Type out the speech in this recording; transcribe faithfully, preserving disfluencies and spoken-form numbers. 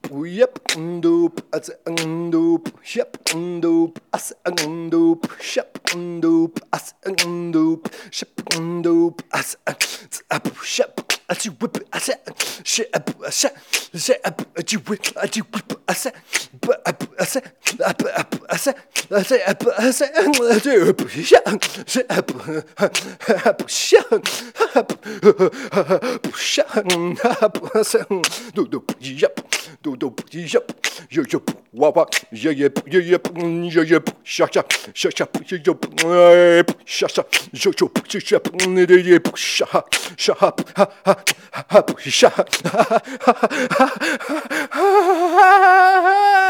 yep, doop, as doop, shep, doop, as doop, shep, doop, as doop, shep, doop, as up, shep, as you whip, as shep, as shep, as you whip, as you whip, as up, as up, up, as as up, as doop, shep, shep, up, shep, up, shep, up, as doop, yep. Do do yep, yo yo, wah wah, yeah yep, yeah yep, yeah yep, sha sha, sha sha, yeah yep, sha sha, yo yo, sha sha, yep, sha sha, ha ha ha ha, sha ha ha ha ha.